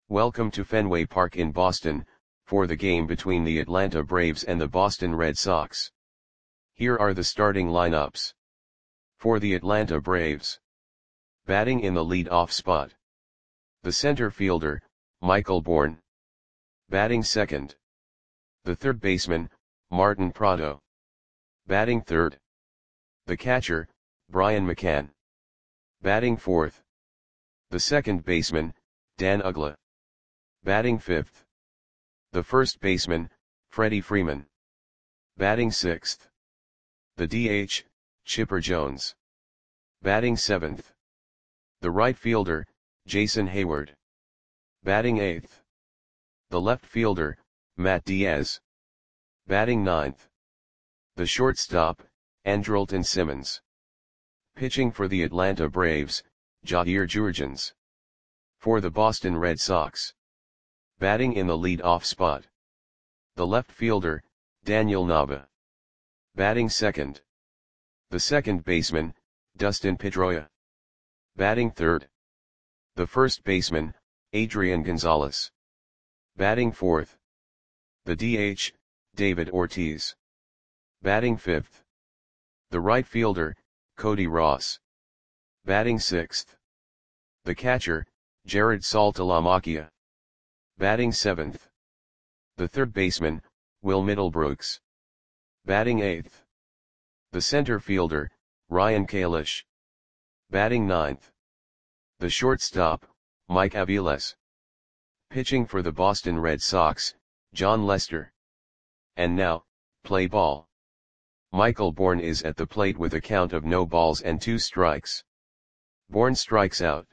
Welcome to Fenway Park in Boston, for the game between the Atlanta Braves and the Boston Red Sox. Here are the starting lineups. For the Atlanta Braves. Batting in the lead-off spot. The center fielder, Michael Bourn. Batting second. The third baseman, Martin Prado. Batting third. The catcher, Brian McCann. Batting fourth. The second baseman, Dan Uggla. Batting fifth. The first baseman, Freddie Freeman. Batting sixth. The DH, Chipper Jones. Batting seventh. The right fielder, Jason Hayward. Batting eighth. The left fielder, Matt Diaz. Batting ninth. The shortstop, Andrelton Simmons. Pitching for the Atlanta Braves, Jair Jurrjens. For the Boston Red Sox. Batting in the lead-off spot. The left fielder, Daniel Nava. Batting second. The second baseman, Dustin Pedroia. Batting third. The first baseman, Adrian Gonzalez. Batting fourth. The DH, David Ortiz. Batting fifth. The right fielder, Cody Ross. Batting sixth. The catcher, Jared Saltalamacchia. Batting seventh. The third baseman, Will Middlebrooks. Batting eighth. The center fielder, Ryan Kalish. Batting ninth. The shortstop, Mike Aviles. Pitching for the Boston Red Sox, John Lester. And now, play ball. Michael Bourn is at the plate with a count of no balls and 2 strikes. Bourn strikes out.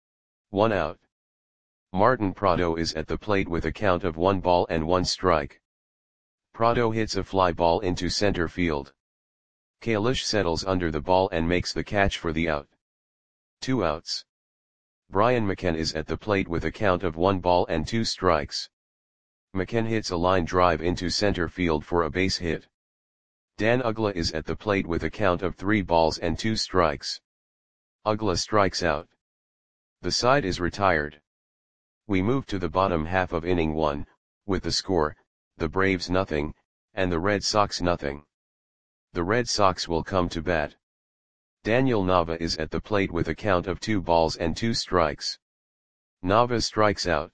1 out. Martin Prado is at the plate with a count of 1 ball and 1 strike. Prado hits a fly ball into center field. Kalish settles under the ball and makes the catch for the out. 2 outs. Brian McCann is at the plate with a count of 1 ball and 2 strikes. McCann hits a line drive into center field for a base hit. Dan Uggla is at the plate with a count of 3 balls and 2 strikes. Uggla strikes out. The side is retired. We move to the bottom half of inning 1, with the score, the Braves nothing, and the Red Sox nothing. The Red Sox will come to bat. Daniel Nava is at the plate with a count of 2 balls and 2 strikes. Nava strikes out.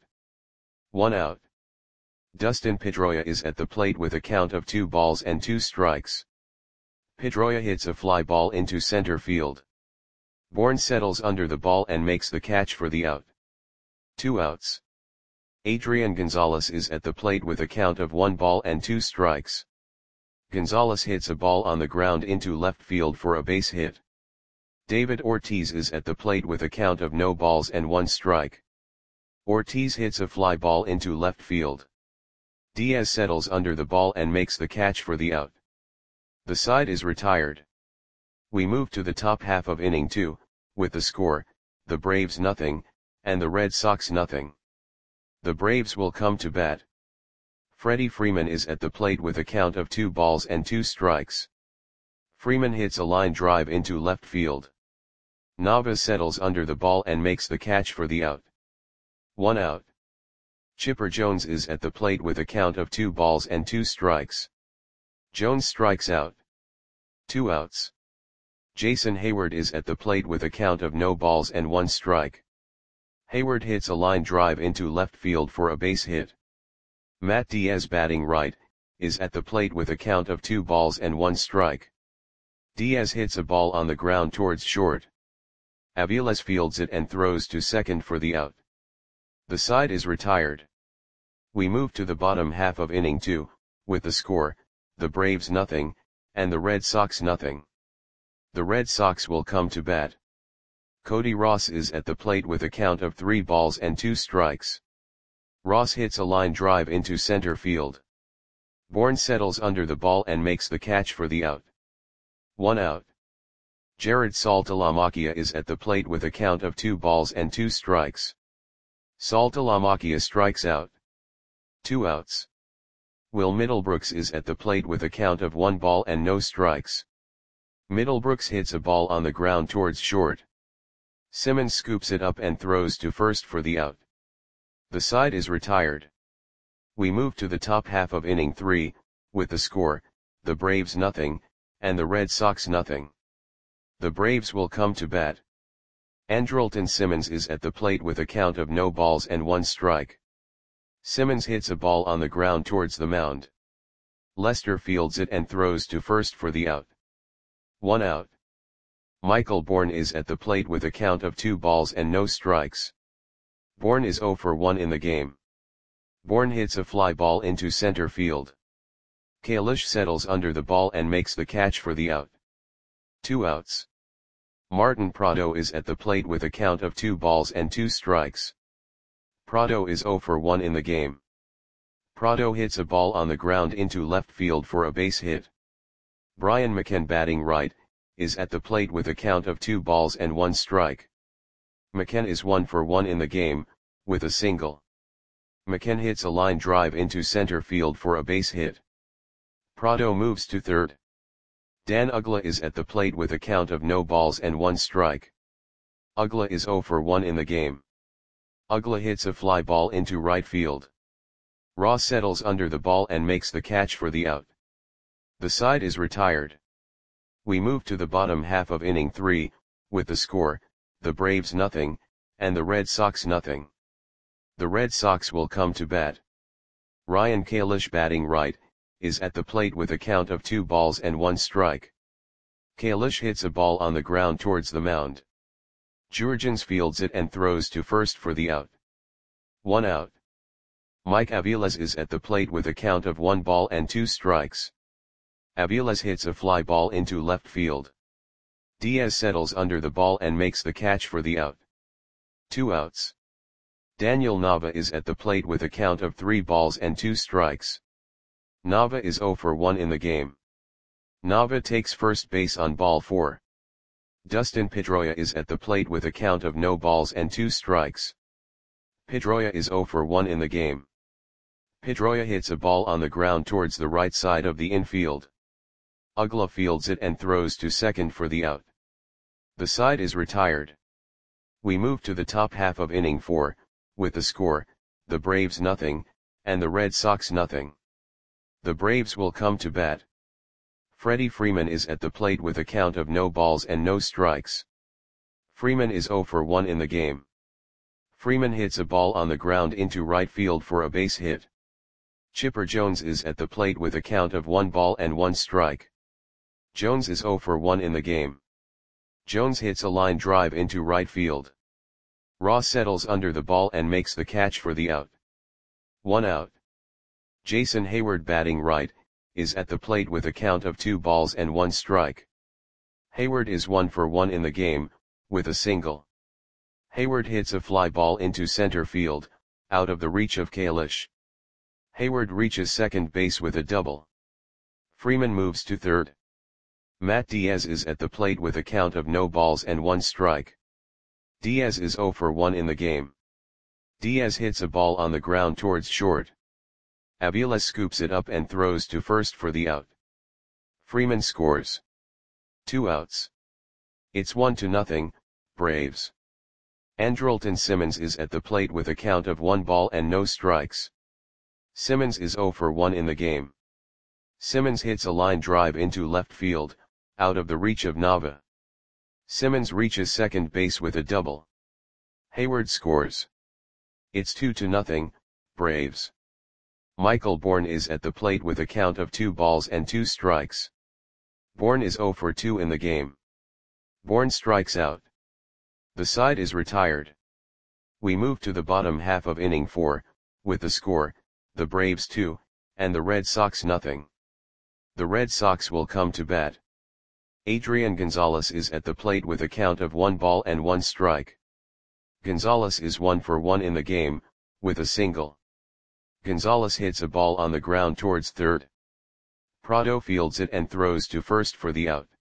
1 out. Dustin Pedroia is at the plate with a count of 2 balls and 2 strikes. Pedroia hits a fly ball into center field. Bourn settles under the ball and makes the catch for the out. 2 outs. Adrian Gonzalez is at the plate with a count of 1 ball and 2 strikes. Gonzalez hits a ball on the ground into left field for a base hit. David Ortiz is at the plate with a count of no balls and 1 strike. Ortiz hits a fly ball into left field. Diaz settles under the ball and makes the catch for the out. The side is retired. We move to the top half of inning 2, with the score, the Braves nothing, and the Red Sox nothing. The Braves will come to bat. Freddie Freeman is at the plate with a count of 2 balls and 2 strikes. Freeman hits a line drive into left field. Nava settles under the ball and makes the catch for the out. 1 out. Chipper Jones is at the plate with a count of 2 balls and 2 strikes. Jones strikes out. 2 outs. Jason Hayward is at the plate with a count of no balls and 1 strike. Hayward hits a line drive into left field for a base hit. Matt Diaz, batting right, is at the plate with a count of 2 balls and 1 strike. Diaz hits a ball on the ground towards short. Aviles fields it and throws to second for the out. The side is retired. We move to the bottom half of inning 2, with the score, the Braves nothing, and the Red Sox nothing. The Red Sox will come to bat. Cody Ross is at the plate with a count of 3 balls and 2 strikes. Ross hits a line drive into center field. Bourn settles under the ball and makes the catch for the out. 1 out. Jared Saltalamacchia is at the plate with a count of 2 balls and 2 strikes. Saltalamacchia strikes out. 2 outs. Will Middlebrooks is at the plate with a count of 1 ball and no strikes. Middlebrooks hits a ball on the ground towards short. Simmons scoops it up and throws to first for the out. The side is retired. We move to the top half of inning 3, with the score, the Braves nothing, and the Red Sox nothing. The Braves will come to bat. Andrelton Simmons is at the plate with a count of no balls and 1 strike. Simmons hits a ball on the ground towards the mound. Lester fields it and throws to first for the out. 1 out. Michael Bourn is at the plate with a count of 2 balls and no strikes. Bourn is 0 for 1 in the game. Bourn hits a fly ball into center field. Kalish settles under the ball and makes the catch for the out. 2 outs. Martin Prado is at the plate with a count of 2 balls and 2 strikes. Prado is 0 for 1 in the game. Prado hits a ball on the ground into left field for a base hit. Brian McCann, batting right, is at the plate with a count of 2 balls and 1 strike. McCann is 1 for 1 in the game, with a single. McCann hits a line drive into center field for a base hit. Prado moves to third. Dan Uggla is at the plate with a count of no balls and 1 strike. Uggla is 0 for 1 in the game. Uggla hits a fly ball into right field. Ross settles under the ball and makes the catch for the out. The side is retired. We move to the bottom half of inning 3, with the score, the Braves nothing, and the Red Sox nothing. The Red Sox will come to bat. Ryan Kalish, batting right, is at the plate with a count of 2 balls and 1 strike. Kalish hits a ball on the ground towards the mound. Jurgens fields it and throws to first for the out. 1 out. Mike Aviles is at the plate with a count of 1 ball and 2 strikes. Aviles hits a fly ball into left field. Diaz settles under the ball and makes the catch for the out. 2 outs. Daniel Nava is at the plate with a count of 3 balls and 2 strikes. Nava is 0 for 1 in the game. Nava takes first base on ball 4. Dustin Pedroia is at the plate with a count of no balls and 2 strikes. Pedroia is 0 for 1 in the game. Pedroia hits a ball on the ground towards the right side of the infield. Uggla fields it and throws to second for the out. The side is retired. We move to the top half of inning 4, with the score, the Braves nothing, and the Red Sox nothing. The Braves will come to bat. Freddie Freeman is at the plate with a count of no balls and no strikes. Freeman is 0 for 1 in the game. Freeman hits a ball on the ground into right field for a base hit. Chipper Jones is at the plate with a count of 1 ball and 1 strike. Jones is 0 for 1 in the game. Jones hits a line drive into right field. Ross settles under the ball and makes the catch for the out. 1 out. Jason Hayward, batting right, is at the plate with a count of 2 balls and 1 strike. Hayward is 1 for 1 in the game, with a single. Hayward hits a fly ball into center field, out of the reach of Kalish. Hayward reaches second base with a double. Freeman moves to third. Matt Diaz is at the plate with a count of no balls and 1 strike. Diaz is 0 for 1 in the game. Diaz hits a ball on the ground towards short. Aviles scoops it up and throws to first for the out. Freeman scores. 2 outs. It's 1-0, Braves. Andrelton Simmons is at the plate with a count of 1 ball and no strikes. Simmons is 0 for 1 in the game. Simmons hits a line drive into left field, out of the reach of Nava. Simmons reaches second base with a double. Hayward scores. It's 2-0, Braves. Michael Bourn is at the plate with a count of 2 balls and 2 strikes. Bourn is 0 for 2 in the game. Bourn strikes out. The side is retired. We move to the bottom half of inning 4, with the score, the Braves 2, and the Red Sox nothing. The Red Sox will come to bat. Adrian Gonzalez is at the plate with a count of 1 ball and 1 strike. Gonzalez is 1 for 1 in the game, with a single. Gonzalez hits a ball on the ground towards third. Prado fields it and throws to first for the out.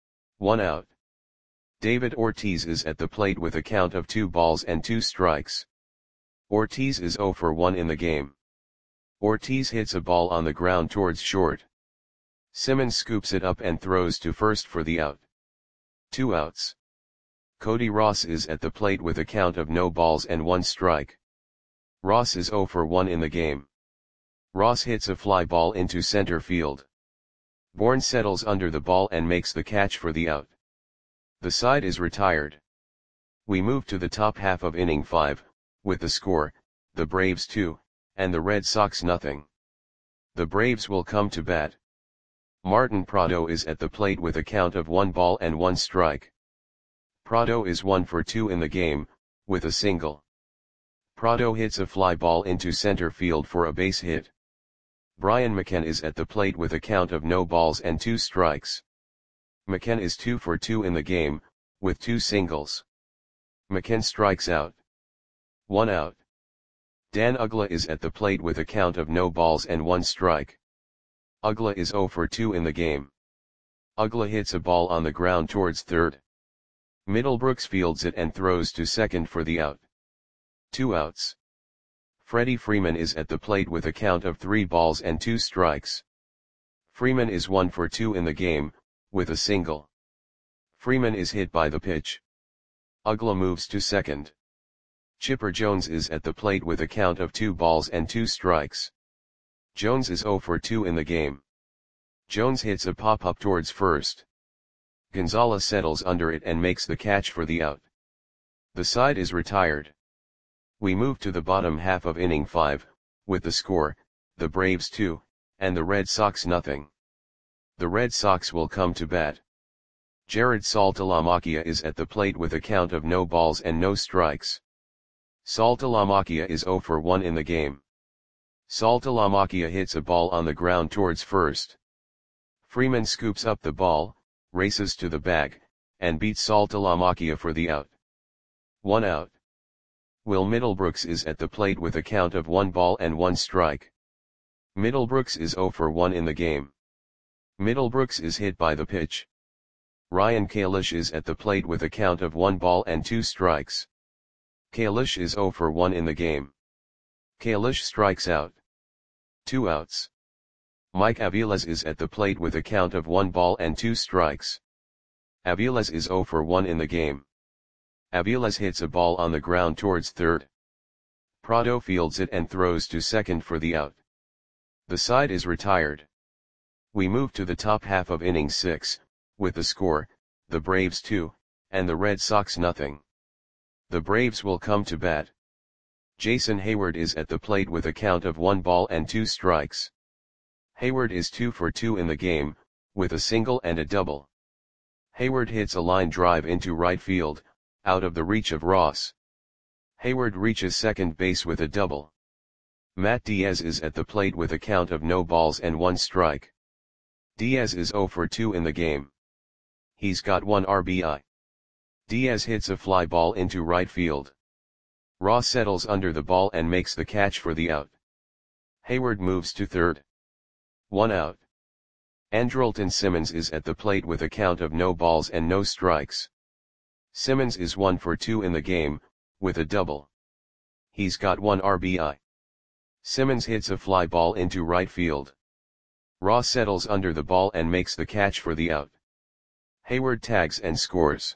1 out. David Ortiz is at the plate with a count of 2 balls and 2 strikes. Ortiz is 0 for 1 in the game. Ortiz hits a ball on the ground towards short. Simmons scoops it up and throws to first for the out. 2 outs. Cody Ross is at the plate with a count of no balls and 1 strike. Ross is 0 for 1 in the game. Ross hits a fly ball into center field. Bourne settles under the ball and makes the catch for the out. The side is retired. We move to the top half of inning 5, with the score, the Braves 2, and the Red Sox nothing. The Braves will come to bat. Martin Prado is at the plate with a count of 1 ball and 1 strike. Prado is 1 for 2 in the game, with a single. Prado hits a fly ball into center field for a base hit. Brian McCann is at the plate with a count of no balls and 2 strikes. McCann is 2 for 2 in the game, with 2 singles. McCann strikes out. 1 out. Dan Uggla is at the plate with a count of no balls and 1 strike. Uggla is 0 for 2 in the game. Uggla hits a ball on the ground towards third. Middlebrooks fields it and throws to second for the out. 2 outs. Freddie Freeman is at the plate with a count of 3 balls and 2 strikes. Freeman is 1 for 2 in the game, with a single. Freeman is hit by the pitch. Uggla moves to second. Chipper Jones is at the plate with a count of 2 balls and 2 strikes. Jones is 0 for 2 in the game. Jones hits a pop-up towards first. Gonzalez settles under it and makes the catch for the out. The side is retired. We move to the bottom half of inning 5, with the score, the Braves 2, and the Red Sox nothing. The Red Sox will come to bat. Jared Saltalamacchia is at the plate with a count of no balls and no strikes. Saltalamacchia is 0 for 1 in the game. Saltalamacchia hits a ball on the ground towards first. Freeman scoops up the ball, races to the bag, and beats Saltalamacchia for the out. 1 out. Will Middlebrooks is at the plate with a count of 1 ball and 1 strike. Middlebrooks is 0 for 1 in the game. Middlebrooks is hit by the pitch. Ryan Kalish is at the plate with a count of 1 ball and 2 strikes. Kalish is 0 for 1 in the game. Kalish strikes out. 2 outs. Mike Aviles is at the plate with a count of 1 ball and 2 strikes. Aviles is 0 for 1 in the game. Aviles hits a ball on the ground towards third. Prado fields it and throws to second for the out. The side is retired. We move to the top half of inning 6, with the score, the Braves 2, and the Red Sox nothing. The Braves will come to bat. Jason Hayward is at the plate with a count of 1 ball and 2 strikes. Hayward is 2 for 2 in the game, with a single and a double. Hayward hits a line drive into right field, out of the reach of Ross. Hayward reaches second base with a double. Matt Diaz is at the plate with a count of no balls and 1 strike. Diaz is 0 for 2 in the game. He's got 1 RBI. Diaz hits a fly ball into right field. Ross settles under the ball and makes the catch for the out. Hayward moves to third. 1 out. Andrelton Simmons is at the plate with a count of no balls and no strikes. Simmons is 1 for 2 in the game, with a double. He's got 1 RBI. Simmons hits a fly ball into right field. Ross settles under the ball and makes the catch for the out. Hayward tags and scores.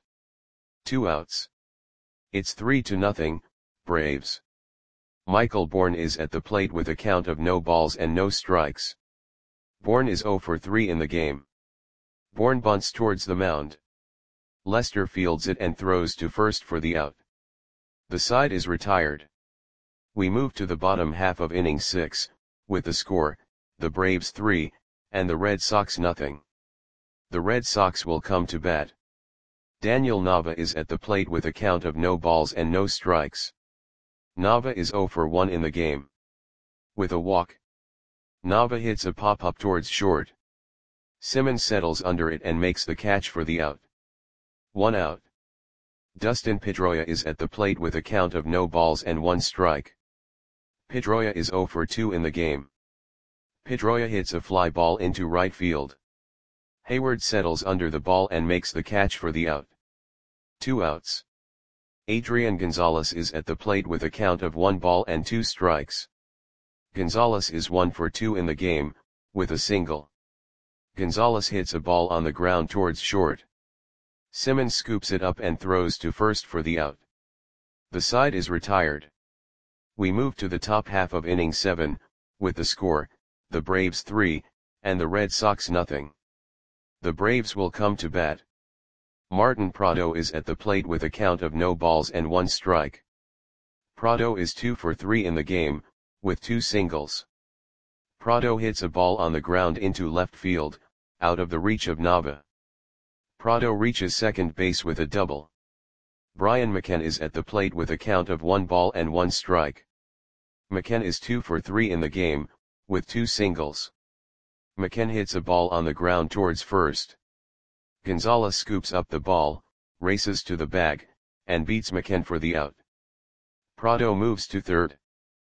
2 outs. It's 3-0, Braves. Michael Bourne is at the plate with a count of no balls and no strikes. Bourne is 0 for 3 in the game. Bourne bunts towards the mound. Lester fields it and throws to first for the out. The side is retired. We move to the bottom half of inning 6, with the score, the Braves 3, and the Red Sox nothing. The Red Sox will come to bat. Daniel Nava is at the plate with a count of no balls and no strikes. Nava is 0 for 1 in the game. With a walk. Nava hits a pop-up towards short. Simmons settles under it and makes the catch for the out. 1 out. Dustin Pedroia is at the plate with a count of no balls and 1 strike. Pedroia is 0 for 2 in the game. Pedroia hits a fly ball into right field. Hayward settles under the ball and makes the catch for the out. 2 outs. Adrian Gonzalez is at the plate with a count of 1 ball and 2 strikes. Gonzalez is 1 for 2 in the game, with a single. Gonzalez hits a ball on the ground towards short. Simmons scoops it up and throws to first for the out. The side is retired. We move to the top half of inning 7, with the score, the Braves 3, and the Red Sox nothing. The Braves will come to bat. Martin Prado is at the plate with a count of no balls and 1 strike. Prado is 2 for 3 in the game, with 2 singles. Prado hits a ball on the ground into left field, out of the reach of Nava. Prado reaches second base with a double. Brian McCann is at the plate with a count of 1 ball and 1 strike. McCann is 2 for 3 in the game, with 2 singles. McCann hits a ball on the ground towards first. Gonzalez scoops up the ball, races to the bag, and beats McCann for the out. Prado moves to third.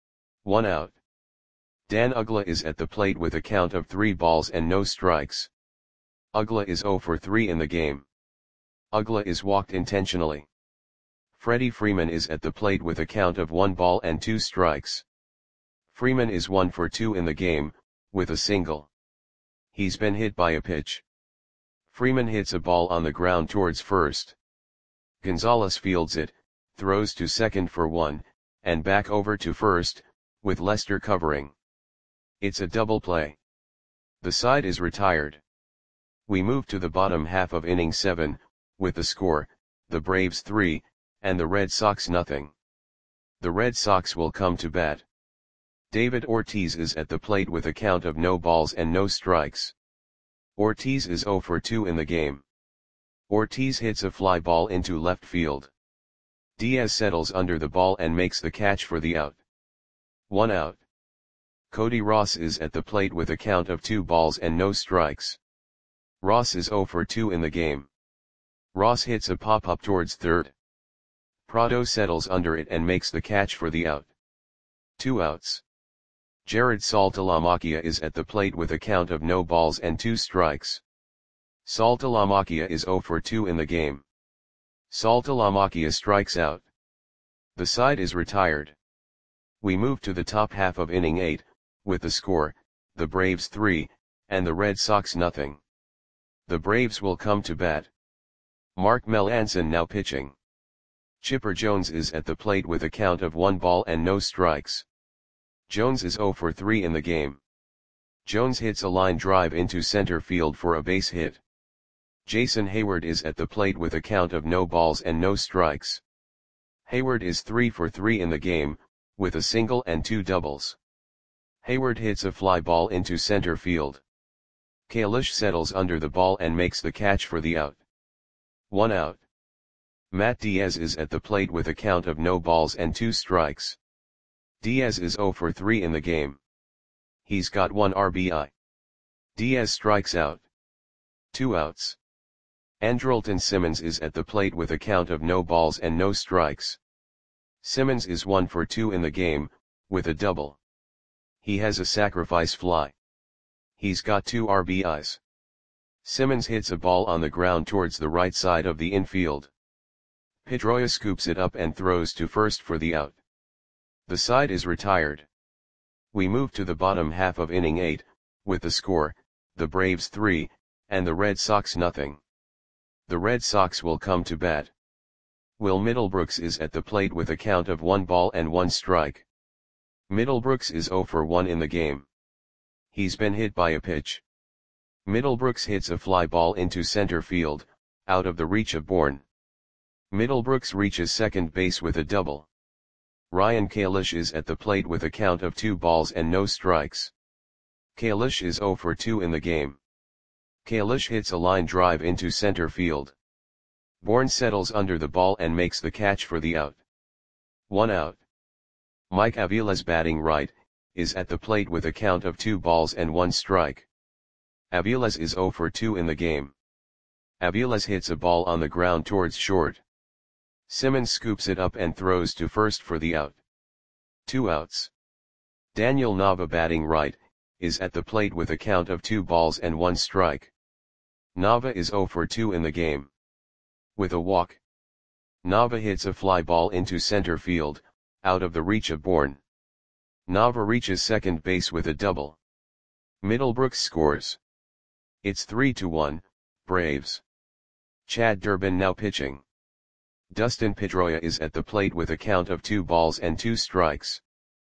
1 out. Dan Uggla is at the plate with a count of 3 balls and no strikes. Uggla is 0 for 3 in the game. Uggla is walked intentionally. Freddie Freeman is at the plate with a count of 1 ball and 2 strikes. Freeman is 1 for 2 in the game, with a single. He's been hit by a pitch. Freeman hits a ball on the ground towards first. Gonzalez fields it, throws to second for 1, and back over to first, with Lester covering. It's a double play. The side is retired. We move to the bottom half of inning 7, with the score, the Braves 3, and the Red Sox nothing. The Red Sox will come to bat. David Ortiz is at the plate with a count of no balls and no strikes. Ortiz is 0 for 2 in the game. Ortiz hits a fly ball into left field. Diaz settles under the ball and makes the catch for the out. 1 out. Cody Ross is at the plate with a count of 2 balls and no strikes. Ross is 0 for 2 in the game. Ross hits a pop-up towards third. Prado settles under it and makes the catch for the out. 2 outs. Jared Saltalamacchia is at the plate with a count of no balls and 2 strikes. Saltalamacchia is 0 for 2 in the game. Saltalamacchia strikes out. The side is retired. We move to the top half of inning 8, with the score, the Braves 3, and the Red Sox nothing. The Braves will come to bat. Mark Melancon now pitching. Chipper Jones is at the plate with a count of 1 ball and no strikes. Jones is 0 for 3 in the game. Jones hits a line drive into center field for a base hit. Jason Hayward is at the plate with a count of no balls and no strikes. Hayward is 3 for 3 in the game, with a single and 2 doubles. Hayward hits a fly ball into center field. Kalish settles under the ball and makes the catch for the out. 1 out. Matt Diaz is at the plate with a count of no balls and 2 strikes. Diaz is 0 for 3 in the game. He's got 1 RBI. Diaz strikes out. 2 outs. Andrelton Simmons is at the plate with a count of no balls and no strikes. Simmons is 1 for 2 in the game, with a double. He has a sacrifice fly. He's got 2 RBIs. Simmons hits a ball on the ground towards the right side of the infield. Pedroia scoops it up and throws to first for the out. The side is retired. We move to the bottom half of inning 8, with the score, the Braves 3, and the Red Sox nothing. The Red Sox will come to bat. Will Middlebrooks is at the plate with a count of 1 ball and 1 strike. Middlebrooks is 0 for 1 in the game. He's been hit by a pitch. Middlebrooks hits a fly ball into center field, out of the reach of Bourne. Middlebrooks reaches second base with a double. Ryan Kalish is at the plate with a count of 2 balls and no strikes. Kalish is 0 for 2 in the game. Kalish hits a line drive into center field. Bourne settles under the ball and makes the catch for the out. 1 out. Mike Aviles batting right, is at the plate with a count of 2 balls and 1 strike. Aviles is 0 for 2 in the game. Aviles hits a ball on the ground towards short. Simmons scoops it up and throws to first for the out. 2 outs. Daniel Nava batting right, is at the plate with a count of 2 balls and 1 strike. Nava is 0 for 2 in the game. With a walk. Nava hits a fly ball into center field, out of the reach of Bourne. Nava reaches second base with a double. Middlebrooks scores. It's 3-1, Braves. Chad Durbin now pitching. Dustin Pedroia is at the plate with a count of 2 balls and 2 strikes.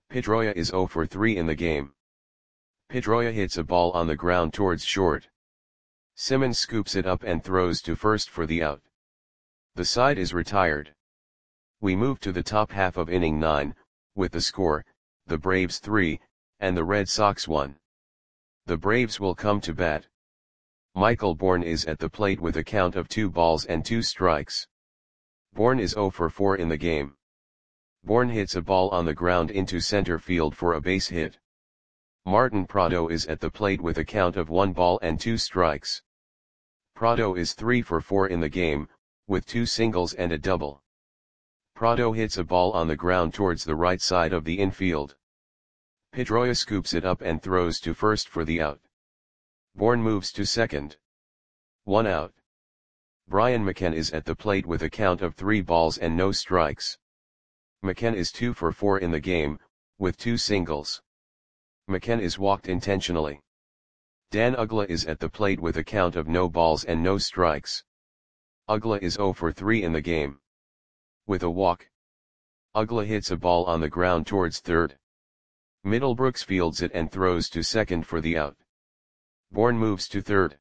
Pedroia is 0 for 3 in the game. Pedroia hits a ball on the ground towards short. Simmons scoops it up and throws to first for the out. The side is retired. We move to the top half of inning 9, with the score, the Braves 3, and the Red Sox 1. The Braves will come to bat. Michael Bourn is at the plate with a count of 2 balls and 2 strikes. Bourn is 0 for 4 in the game. Bourn hits a ball on the ground into center field for a base hit. Martin Prado is at the plate with a count of 1 ball and 2 strikes. Prado is 3 for 4 in the game, with 2 singles and a double. Prado hits a ball on the ground towards the right side of the infield. Pedroia scoops it up and throws to first for the out. Bourn moves to second. 1 out. Brian McKenna is at the plate with a count of 3 balls and no strikes. McKenna is 2 for 4 in the game, with 2 singles. McKenna is walked intentionally. Dan Uggla is at the plate with a count of no balls and no strikes. Uggla is 0 for 3 in the game. With a walk, Uggla hits a ball on the ground towards third. Middlebrooks fields it and throws to second for the out. Bourn moves to third.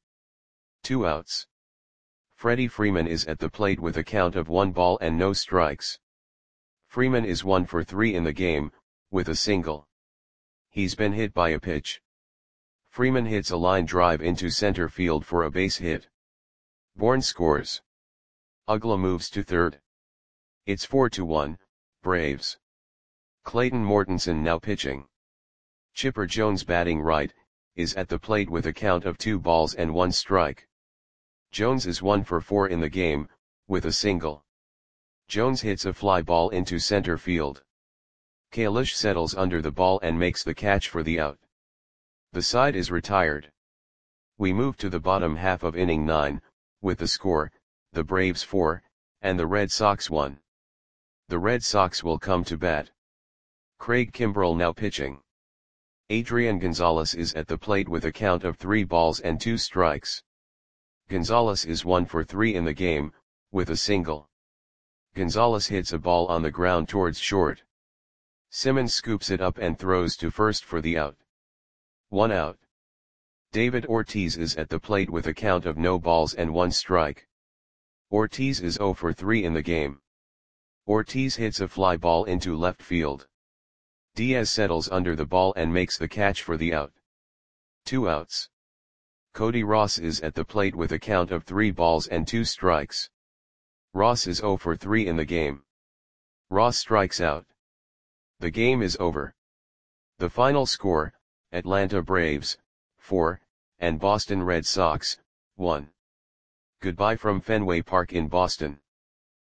2 outs. Freddie Freeman is at the plate with a count of 1 ball and no strikes. Freeman is 1 for 3 in the game, with a single. He's been hit by a pitch. Freeman hits a line drive into center field for a base hit. Bourn scores. Uggla moves to third. It's 4-1, Braves. Clayton Mortensen now pitching. Chipper Jones batting right, is at the plate with a count of 2 balls and 1 strike. Jones is 1 for 4 in the game, with a single. Jones hits a fly ball into center field. Kalish settles under the ball and makes the catch for the out. The side is retired. We move to the bottom half of inning 9, with the score, the Braves 4, and the Red Sox 1. The Red Sox will come to bat. Craig Kimbrell now pitching. Adrian Gonzalez is at the plate with a count of 3 balls and 2 strikes. Gonzalez is 1 for 3 in the game, with a single. Gonzalez hits a ball on the ground towards short. Simmons scoops it up and throws to first for the out. 1 out. David Ortiz is at the plate with a count of no balls and 1 strike. Ortiz is 0 for 3 in the game. Ortiz hits a fly ball into left field. Diaz settles under the ball and makes the catch for the out. 2 outs. Cody Ross is at the plate with a count of 3 balls and 2 strikes. Ross is 0 for 3 in the game. Ross strikes out. The game is over. The final score, Atlanta Braves, 4, and Boston Red Sox, 1. Goodbye from Fenway Park in Boston.